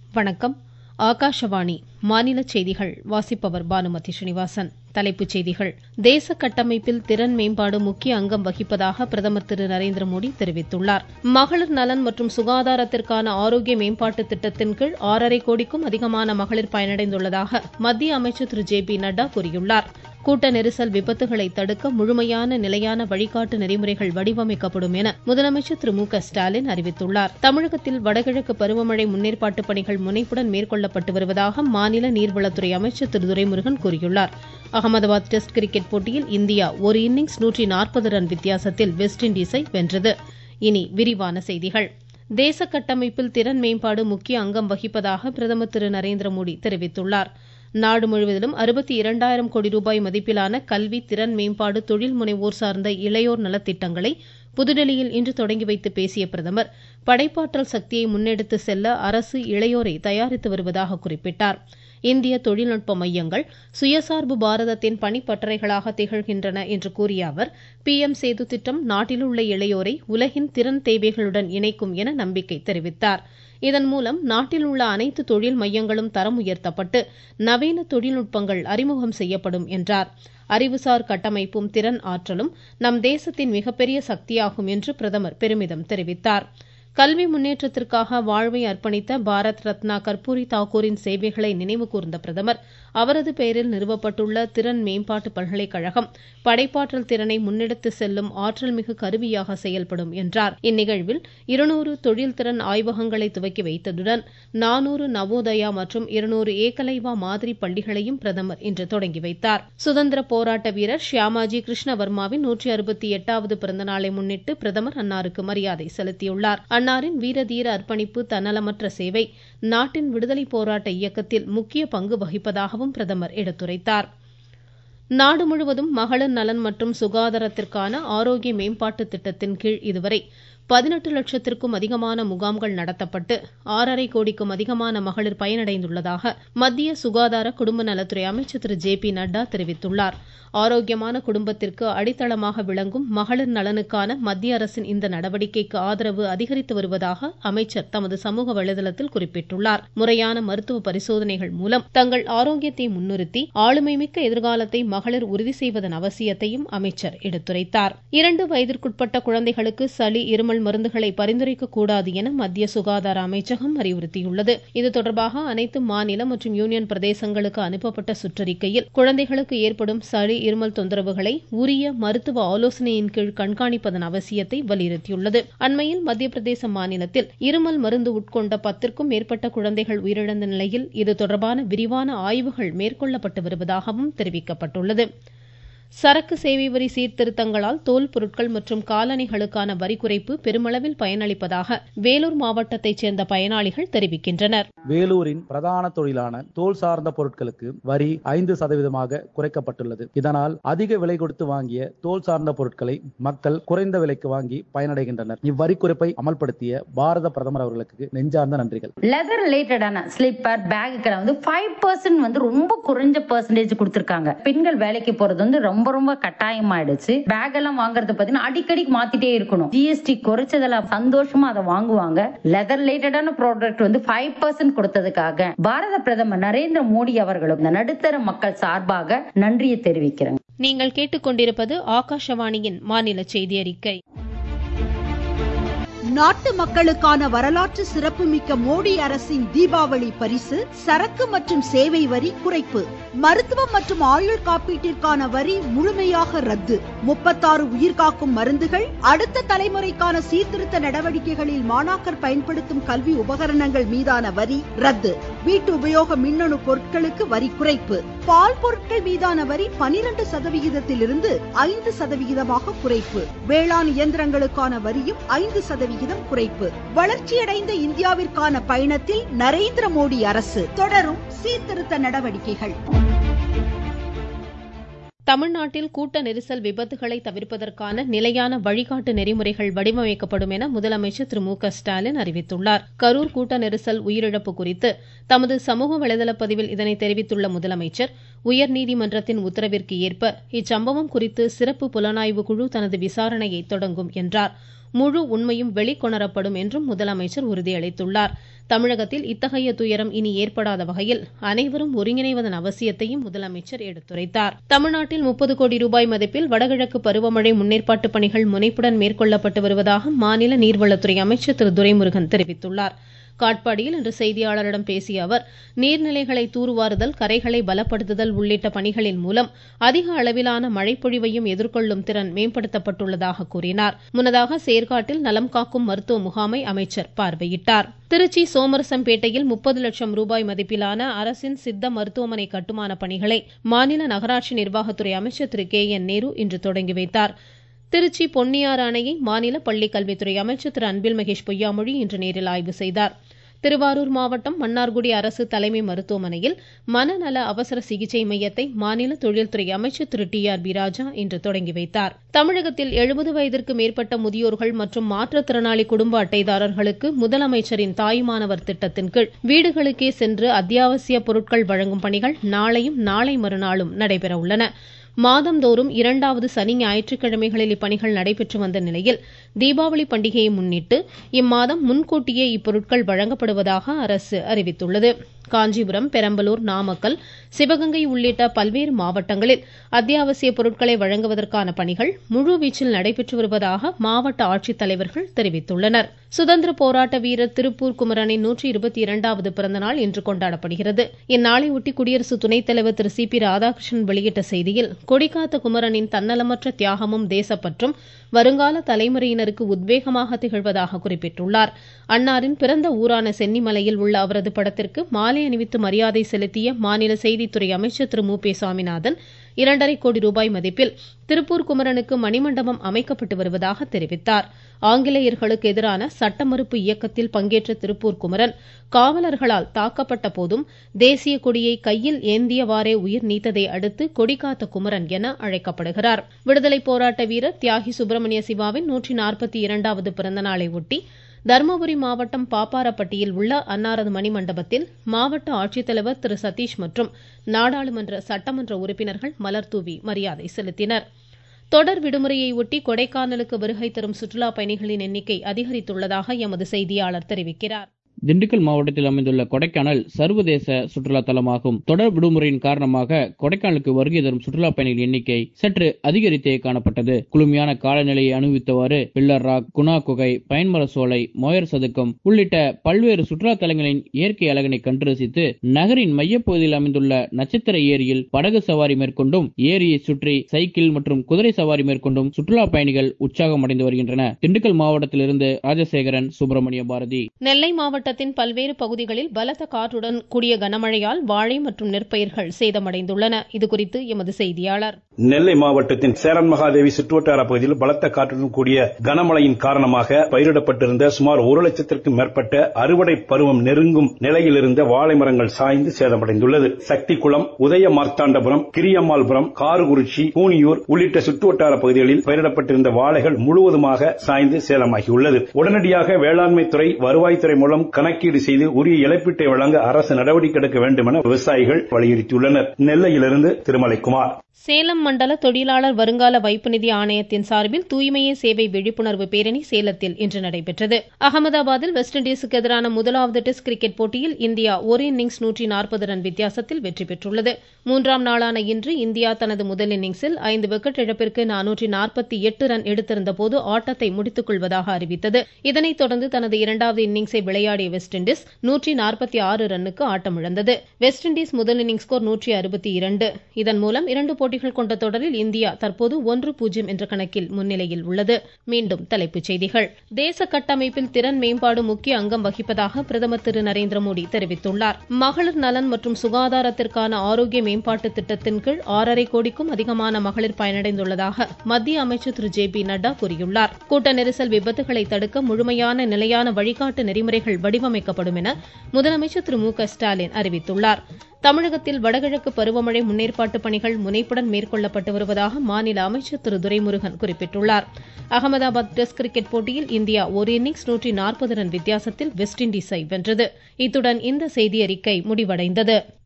வணக்கம். ஆகாஷவாணி மாநில செய்திகள் வாசிப்பவர் பானுமதி ஸ்ரீனிவாசன். தலைப்புச் செய்திகள். தேச கட்டமைப்பில் திறன் மேம்பாடு முக்கிய அங்கம் வகிப்பதாக பிரதமர் திரு நரேந்திர மோடி தெரிவித்துள்ளார். மகளிர் நலன் மற்றும் சுகாதாரத்திற்கான ஆரோக்கிய மேம்பாட்டு திட்டத்தின் கீழ் 6.5 கோடிக்கும் அதிகமான மகளிர் பயனடைந்துள்ளதாக மத்திய அமைச்சர் திரு ஜே பி நட்டா கூறியுள்ளார். கூட்ட நெரிசல் விபத்துகளை தடுக்க முழுமையான நிலையான வழிகாட்டு நெறிமுறைகள் வடிவமைக்கப்படும் என முதலமைச்சர் திரு மு க ஸ்டாலின் அறிவித்துள்ளார். தமிழகத்தில் வடகிழக்கு பருவமழை முன்னேற்பாட்டு பணிகள் முனைப்புடன் மேற்கொள்ளப்பட்டு வருவதாக மாநில நீர்வளத்துறை அமைச்சர் திரு துரைமுருகன் கூறியுள்ளார். அகமதாபாத் டெஸ்ட் கிரிக்கெட் போட்டியில் இந்தியா ஒரு இன்னிங்ஸ் 140 ரன் வித்தியாசத்தில் வெஸ்ட் இண்டீஸை வென்றது. இனி விரிவான செய்திகள். தேச கட்டமைப்பில் திறன் மேம்பாடு முக்கிய அங்கம் வகிப்பதாக பிரதமர் திரு நரேந்திர மோடி தெரிவித்துள்ளார். நாடு முழுவதிலும் 62,000 கோடி ரூபாய் மதிப்பிலான கல்வி, திறன் மேம்பாடு, தொழில் முனைவோர் சார்ந்த இளையோர் நலத்திட்டங்களை புதுடெல்லியில் இன்று தொடங்கி வைத்து பேசிய பிரதமர், படைப்பாற்றல் சக்தியை முன்னெடுத்து செல்ல அரசு இளையோரை தயாரித்து வருவதாக குறிப்பிட்டார். இந்திய தொழில்நுட்ப மையங்கள் சுயசார்பு பாரதத்தின் பணிப்பட்டறைகளாக திகழ்கின்றன என்று கூறிய அவர், PM சேது திட்டம் நாட்டில் உள்ள இளையோரை உலகின் திறன் தேவைகளுடன் இணைக்கும் என நம்பிக்கை தெரிவித்தார். இதன் மூலம் நாட்டில் உள்ள அனைத்து தொழில் மையங்களும் தரம் உயர்த்தப்பட்டு நவீன தொழில்நுட்பங்கள் அறிமுகம் செய்யப்படும் என்றார். அறிவுசார் கட்டமைப்பும் திறன் ஆற்றலும் நம் தேசத்தின் மிகப்பெரிய சக்தியாகும் என்று பிரதமர் பெருமிதம் தெரிவித்தார். கல்வி முன்னேற்றத்திற்காக வாழ்வை அர்ப்பணித்த பாரத் ரத்னா கர்பூரி தாக்கூரின் சேவைகளை நினைவு கூர்ந்த பிரதமர், அவரது பெயரில் நிறுவப்பட்டுள்ள திறன் மேம்பாட்டு பல்கலைக்கழகம் படைப்பாற்றல் திறனை முன்னெடுத்து செல்லும் ஆற்றல் மிகு கருவியாக செயல்படும் என்றார். இந்நிகழ்வில் 200 தொழில் திறன் ஆய்வகங்களை துவக்கி வைத்ததுடன் 400 நவோதயா மற்றும் 200 ஏகலைவா மாதிரி பள்ளிகளையும் பிரதமர் இன்று தொடங்கி வைத்தார். சுதந்திர போராட்ட வீரர் ஷியாமாஜி கிருஷ்ணவர்மாவின் 168வது பிறந்தநாளை முன்னிட்டு பிரதமர் அன்னாருக்கு மரியாதை செலுத்தியுள்ளார். அன்னாரின் வீரதீர அர்ப்பணிப்பு, தன்னலமற்ற சேவை நாட்டின் விடுதலை போராட்ட இயக்கத்தில் முக்கிய பங்கு வகிப்பதாகவும் பிரதமர் எடுத்துரைத்தார். நாடு முழுவதும் மகளிர் நலன் மற்றும் சுகாதாரத்திற்கான ஆரோக்கிய மேம்பாட்டு திட்டத்தின் கீழ் இதுவரை 18 லட்சத்திற்கும் அதிகமான முகாம்கள் நடத்தப்பட்டு 6.5 கோடிக்கும் அதிகமான மகளிர் பயனடைந்துள்ளதாக மத்திய சுகாதார குடும்ப நலத்துறை அமைச்சர் திரு ஜே பி நட்டா தெரிவித்துள்ளார். ஆரோக்கியமான குடும்பத்திற்கு அடித்தளமாக விளங்கும் மகளிர் நலனுக்கான மத்திய அரசின் இந்த நடவடிக்கைக்கு ஆதரவு அதிகரித்து வருவதாக அமைச்சர் தமது சமூக வலைதளத்தில் குறிப்பிட்டுள்ளார். முறையான மருத்துவ பரிசோதனைகள் மூலம் தங்கள் ஆரோக்கியத்தை முன்னிறுத்தி ஆளுமை மிக்க எதிர்காலத்தை மகளிர் உறுதி செய்வதன் அவசியத்தையும் அமைச்சர் எடுத்துரைத்தார். 2 வயதிற்குட்பட்ட குழந்தைகளுக்கு சளி, இருமல் மருந்துகளை பரிந்துரைக்க கூடாது என மத்திய சுகாதார அமைச்சகம் அறிவுறுத்தியுள்ளது. இது தொடர்பாக அனைத்து மாநில மற்றும் யூனியன் பிரதேசங்களுக்கு அனுப்பப்பட்ட சுற்றறிக்கையில் குழந்தைகளுக்கு ஏற்படும் சளி, இருமல் தொந்தரவுகளை உரிய மருத்துவ ஆலோசனையின் கீழ் கண்காணிப்பதன் அவசியத்தை வலியுறுத்தியுள்ளது. அண்மையில் மத்திய பிரதேச மாநிலத்தில் இருமல் மருந்து உட்கொண்ட 10க்கும் மேற்பட்ட குழந்தைகள் உயிரிழந்த நிலையில் இது தொடர்பான விரிவான ஆய்வுகள் மேற்கொள்ளப்பட்டு வருவதாகவும் தெரிவிக்கப்பட்டுள்ளது. சரக்கு சேவை வரி சீர்திருத்தங்களால் தோல் பொருட்கள் மற்றும் காலணிகளுக்கான வரி குறைப்பு பெருமளவில் பயனளிப்பதாக வேலூர் மாவட்டத்தைச் சேர்ந்த பயனாளிகள் தெரிவிக்கின்றனர். வேலூரின் பிரதான தொழிலான தோல் சார்ந்த பொருட்களுக்கு வரி 5% குறைக்கப்பட்டுள்ளது. இதனால் அதிக விலை கொடுத்து வாங்கிய தோல் சார்ந்த பொருட்களை மக்கள் குறைந்த விலைக்கு வாங்கி பயனடைகின்றனர். இவ்வரி குறைப்பை அமல்படுத்திய பாரத பிரதமர் அவர்களுக்கு நெஞ்சார்ந்த நன்றிகள். லெதர் ரிலேட்டடான ஸ்லிப்பர், பேக்குகளை 5% ரொம்ப குறைஞ்ச பெர்சன்டேஜ் கொடுத்திருக்காங்க. பெண்கள் வேலைக்கு போறது ரொம்ப கட்டாயமாயிடுச்சு. பேக் எல்லாம் வாங்குறது பாத்தீங்கன்னா அடிக்கடி மாத்திட்டே இருக்கணும். GST குறைச்சதுல சந்தோஷமா அதை வாங்குவாங்க. லெதர் ரிலேட்டடான ப்ராடக்ட் 5% கொடுத்ததுக்காக பாரத பிரதமர் நரேந்திர மோடி அவர்களும் நடுத்தர மக்கள் சார்பாக நன்றியை தெரிவிக்கிறேன். நீங்கள் கேட்டுக்கொண்டிருப்பது ஆகாஷவாணியின் மாநில செய்தி அறிக்கை. நாட்டு மக்களுக்கான வரலாற்று சிறப்புமிக்க மோடி அரசின் தீபாவளி பரிசு சரக்கு மற்றும் சேவை வரி குறைப்பு. மருத்துவம் மற்றும் ஆயுள் காப்பீட்டிற்கான வரி முழுமையாக ரத்து. 36 உயிர்காக்கும் மருந்துகள், அடுத்த தலைமுறைக்கான சீர்திருத்த நடவடிக்கைகளில் மாணாக்கர் பயன்படுத்தும் கல்வி உபகரணங்கள் மீதான வரி ரத்து. வீட்டு உபயோக மின்னணு பொருட்களுக்கு வரி குறைப்பு. பால் பொருட்கள் மீதான வரி 12% 5% குறைப்பு. வேளாண் இயந்திரங்களுக்கான வரியும் 5% குறைப்பு. வளர்ச்சியடைந்த இந்தியாவிற்கான பயணத்தில் நரேந்திர மோடி அரசு தொடரும் சீர்திருத்த நடவடிக்கைகள். தமிழ்நாட்டில் கூட்ட நெரிசல் விபத்துகளை தவிர்ப்பதற்கான நிலையான வழிகாட்டு நெறிமுறைகள் வடிவமைக்கப்படும் என முதலமைச்சர் திரு மு க ஸ்டாலின் அறிவித்துள்ளார். கரூர் கூட்ட நெரிசல் உயிரிழப்பு குறித்து தமது சமூக வலைதள பதிவில் இதனை தெரிவித்துள்ள முதலமைச்சர், உயர்நீதிமன்றத்தின் உத்தரவிற்கு ஏற்ப இச்சம்பவம் குறித்து சிறப்பு புலனாய்வு குழு தனது விசாரணையை தொடங்கும் என்றார். முழு உண்மையும் வெளிக்கொணரப்படும் என்றும் முதலமைச்சர் உறுதியளித்துள்ளார். தமிழகத்தில் இத்தகைய துயரம் இனி ஏற்படாத வகையில் அனைவரும் ஒருங்கிணைவதன் அவசியத்தையும் முதலமைச்சர் எடுத்துரைத்தார். தமிழ்நாட்டில் 30 கோடி ரூபாய் மதிப்பில் வடகிழக்கு பருவமழை முன்னேற்பாட்டு பணிகள் முனைப்புடன் மேற்கொள்ளப்பட்டு வருவதாக மாநில நீர்வளத்துறை அமைச்சர் திரு துரைமுருகன் தெரிவித்துள்ளார். காட்பாடியில் இன்று செய்தியாளரிடம் பேசிய அவர், நீர்நிலைகளை தூர்வாறுதல், கரைகளை பலப்படுத்துதல் உள்ளிட்ட பணிகளின் மூலம் அதிக அளவிலான மழைப்பொழிவையும் எதிர்கொள்ளும் திறன் மேம்படுத்தப்பட்டுள்ளதாக கூறினார். முன்னதாக சேர்காட்டில் நலம் காக்கும் மருத்துவ முகாமை அமைச்சர் பார்வையிட்டார். திருச்சி சோமரசம்பேட்டையில் 30 லட்சம் ரூபாய் மதிப்பிலான அரசின் சித்த மருத்துவமனை கட்டுமான பணிகளை மாநில நகராட்சி நிர்வாகத்துறை அமைச்சர் திரு கே.என். நேரு இன்று தொடங்கி வைத்தார். திருச்சி பொன்னியாறு அணையை மாநில பள்ளிக்கல்வித்துறை அமைச்சர் திரு அன்பில் மகேஷ் பொய்யாமொழி இன்று நேரில் ஆய்வு செய்தார். திருவாரூர் மாவட்டம் மன்னார்குடி அரசு தலைமை மருத்துவமனையில் மனநல அவசர சிகிச்சை மையத்தை மாநில தொழில்துறை அமைச்சர் திரு டி.ஆர்.பி. ராஜா இன்று தொடங்கி வைத்தார். தமிழகத்தில் 70 வயதிற்கு மேற்பட்ட முதியோர்கள் மற்றும் மாற்றுத்திறனாளி குடும்ப அட்டைதாரர்களுக்கு முதலமைச்சரின் தாயுமானவர் திட்டத்தின் கீழ் வீடுகளுக்கே சென்று அத்தியாவசிய பொருட்கள் வழங்கும் பணிகள் நாளையும் நாளை மறுநாளும் நடைபெற உள்ளன. மாதந்தோறும் 2வது சனி ஞாயிற்றுக்கிழமைகளில் இப்பணிகள் நடைபெற்று வந்த நிலையில் தீபாவளி பண்டிகையை முன்னிட்டு இம்மாதம் முன்கூட்டியே இப்பொருட்கள் வழங்கப்படுவதாக அரசு அறிவித்துள்ளது. காஞ்சிபுரம், பெரம்பலூர், நாமக்கல், சிவகங்கை உள்ளிட்ட பல்வேறு மாவட்டங்களில் அத்தியாவசிய பொருட்களை வழங்குவதற்கான பணிகள் முழுவீச்சில் நடைபெற்று வருவதாக மாவட்ட ஆட்சித்தலைவர்கள் தெரிவித்துள்ளனர். சுதந்திர போராட்ட வீரர் திருப்பூர் குமரனின் 122வது பிறந்தநாள் இன்று கொண்டாடப்படுகிறது. இந்நாளையொட்டி குடியரசு துணைத் தலைவர் திரு சி.பி. ராதாகிருஷ்ணன் வெளியிட்ட செய்தியில், கொடிகாத்த குமரனின் தன்னலமற்ற தியாகமும் தேசப்பற்றும் வருங்கால தலைமுறையினருக்கு உத்வேகமாக திகழ்வதாக குறிப்பிட்டுள்ளார். அன்னாரின் பிறந்த ஊரான சென்னிமலையில் உள்ள அவரது படத்திற்கு மாலை அணிவித்து மரியாதை செலுத்திய மாநில செய்தித்துறை அமைச்சர் திரு மு.பே. சுவாமிநாதன் 2.5 கோடி ரூபாய் மதிப்பில் திருப்பூர் குமரனுக்கு மணிமண்டபம் அமைக்கப்பட்டு வருவதாக தெரிவித்தார். ஆங்கிலேயர்களுக்கு எதிரான சட்ட மறுப்பு இயக்கத்தில் பங்கேற்ற திருப்பூர் குமரன் காவலர்களால் தாக்கப்பட்ட போதும் தேசிய கொடியை கையில் ஏந்தியவாறே உயிர் நீத்ததை அடுத்து கொடிகாத்த குமரன் என அழைக்கப்படுகிறார். விடுதலை போராட்ட வீரர் தியாகி சுப்பிரமணிய சிவாவின் 142வது பிறந்தநாளை ஒட்டி தர்மபுரி மாவட்டம் பாப்பாரப்பட்டியில் உள்ள அன்னாரது மணிமண்டபத்தில் மாவட்ட ஆட்சித்தலைவர் திரு சதீஷ் மற்றும் நாடாளுமன்ற சட்டமன்ற உறுப்பினர்கள் மலர்தூவி மரியாதை செலுத்தினர். தொடர் விடுமுறையை ஒட்டி கொடைக்கானலுக்கு வருகை தரும் சுற்றுலா பயணிகளின் எண்ணிக்கை அதிகரித்துள்ளதாக எமது செய்தியாளர் தெரிவிக்கிறார். திண்டுக்கல் மாவட்டத்தில் அமைந்துள்ள கொடைக்கானல் சர்வதேச சுற்றுலா தலமாகும். தொடர் விடுமுறையின் காரணமாக கொடைக்கானலுக்கு வருகை தரும் சுற்றுலா பயணிகள் எண்ணிக்கை சற்று அதிகரித்தே காணப்பட்டது. குளுமையான காலநிலையை அனுபவித்தவாறு பில்லர் ராக், குணா குகை, பயன்மர சோலை, மோயர் சதுக்கம் உள்ளிட்ட பல்வேறு சுற்றுலா தலங்களின் இயற்கை அழகினை கண்டு ரசித்து நகரின் மையப்பகுதியில் அமைந்துள்ள நட்சத்திர ஏரியில் படகு சவாரி மேற்கொண்டும் ஏரியை சுற்றி சைக்கிள் மற்றும் குதிரை சவாரி மேற்கொண்டும் சுற்றுலா பயணிகள் உற்சாகம் அடைந்து வருகின்றனர். திண்டுக்கல் மாவட்டத்திலிருந்து ராஜசேகரன், சுப்பிரமணிய பாரதி. நெல்லை மாவட்டத்தின் பல்வேறு பகுதிகளில் பலத்த காற்றுடன் கூடிய கனமழையால் வாழை மற்றும் நெற்பயிர்கள் சேதமடைந்துள்ளன. இதுகுறித்து எமது செய்தியாளர். நெல்லை மாவட்டத்தின் சேரன் மகாதேவி சுற்றுவட்டார பகுதியில் பலத்த காற்றுடன் கூடிய கனமழையின் காரணமாக பயிரிடப்பட்டிருந்த சுமார் 1 லட்சத்திற்கும் மேற்பட்ட அறுவடை பருவம் நெருங்கும் நிலையில் இருந்த வாழை மரங்கள் சாய்ந்து சேதமடைந்துள்ளது. சக்திகுளம், உதய மார்த்தாண்டபுரம், கிரியம்மாள்புரம், காரகுறிச்சி, கூனியூர் உள்ளிட்ட சுற்றுவட்டார பகுதிகளில் பயிரிடப்பட்டிருந்த வாழைகள் முழுவதுமாக சாய்ந்து சேதமாகியுள்ளது. உடனடியாக வேளாண்மை துறை, வருவாய்த்துறை மூலம் கணக்கீடு செய்து உரிய இழப்பீட்டை வழங்க அரசு நடவடிக்கை எடுக்க வேண்டும் என விவசாயிகள் வலியுறுத்தியுள்ளனர். நெல்லையிலிருந்து திருமலைக்குமார். சேலம் மண்டல தொழிலாளர் வருங்கால வைப்பு நிதி ஆணையத்தின் சார்பில் தூய்மையே சேவை விழிப்புணர்வு பேரணி சேலத்தில் இன்று நடைபெற்றது. அகமதாபாத்தில் வெஸ்ட் இண்டீஸுக்கு எதிரான முதலாவது டெஸ்ட் கிரிக்கெட் போட்டியில் இந்தியா ஒரு இன்னிங்ஸ் 140 ரன் வித்தியாசத்தில் வெற்றி பெற்றுள்ளது. 3ஆம் நாளான இன்று இந்தியா தனது முதல் இன்னிங்ஸில் 5 விக்கெட் இழப்பிற்கு 448 ரன் எடுத்திருந்த போது ஆட்டத்தை முடித்துக் கொள்வதாக அறிவித்தது. இதனைத் தொடர்ந்து தனது 2வது இன்னிங்ஸை விளையாடிய வெஸ்ட் இண்டீஸ் 146 ரன்னுக்கு ஆட்டமிழந்தது. வெஸ்ட் இண்டீஸ் முதல் இன்னிங்ஸ் ஸ்கோர் 162. இதன் மூலம் 2 போட்டிகள் கொண்ட தொடரில் இந்தியா தற்போது 1-0 என்ற கணக்கில் முன்னிலையில் உள்ளது. மீண்டும் தலைப்புச் செய்திகள். தேச கட்டமைப்பில் திறன் மேம்பாடு முக்கிய அங்கம் வகிப்பதாக பிரதமர் திரு நரேந்திர மோடி தெரிவித்துள்ளார். மகளிர் நலன் மற்றும் சுகாதாரத்திற்கான ஆரோக்கிய மேம்பாட்டு திட்டத்தின் கீழ் 6.5 கோடிக்கும் அதிகமான மகளிர் பயனடைந்துள்ளதாக மத்திய அமைச்சர் திரு ஜே.பி. நட்டா கூறியுள்ளார். கூட்ட நெரிசல் விபத்துகளை தடுக்க முழுமையான நிலையான வழிகாட்டு நெறிமுறைகள் வடிவமைக்கப்படும் என முதலமைச்சர் திரு மு.க. ஸ்டாலின் அறிவித்துள்ளார். தமிழகத்தில் வடகிழக்கு பருவமழை முன்னேற்பாட்டு பணிகள் முனைப்புடன் மேற்கொள்ளப்பட்டு வருவதாக மாநில அமைச்சர் திரு துரைமுருகன் குறிப்பிட்டுள்ளார். அகமதாபாத் டெஸ்ட் கிரிக்கெட் போட்டியில் இந்தியா ஒரு இன்னிங்ஸ் 140 ரன் வித்தியாசத்தில் வெஸ்ட் இண்டீஸை வென்றது. இத்துடன் இந்த செய்தியறிக்கை முடிவடைந்தது.